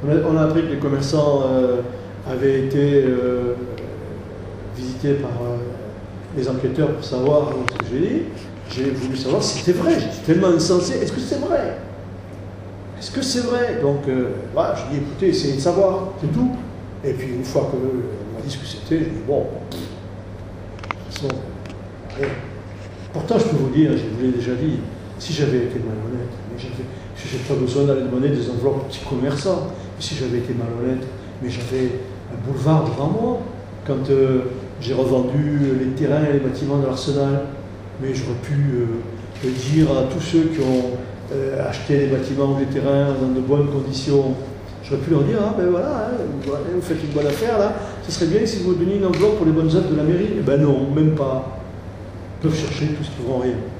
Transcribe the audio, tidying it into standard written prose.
On a appris que les commerçants avaient été visités par les enquêteurs pour savoir ce que j'ai dit. J'ai voulu savoir si c'était vrai. J'étais tellement insensé. Est-ce que c'est vrai? Est-ce que c'est vrai? Donc, voilà, je dis, écoutez, essayez de savoir, c'est tout. Et puis, une fois qu'on m'a dit ce que c'était, je dis, bon, de toute façon, rien. Pourtant, je peux vous dire, je vous l'ai déjà dit, si j'avais été malhonnête, mais je n'ai pas besoin d'aller demander des enveloppes aux petits commerçants. Mais si j'avais été malhonnête, mais j'avais un boulevard devant moi, quand j'ai revendu les terrains et les bâtiments de l'Arsenal, mais j'aurais pu dire à tous ceux qui ont acheté les bâtiments ou les terrains dans de bonnes conditions, j'aurais pu leur dire, ah ben voilà, hein, vous faites une bonne affaire là, ce serait bien si vous donniez une enveloppe pour les bonnes œuvres de la mairie. Eh ben non, même pas. Ils peuvent chercher tout ce qu'ils vont rien.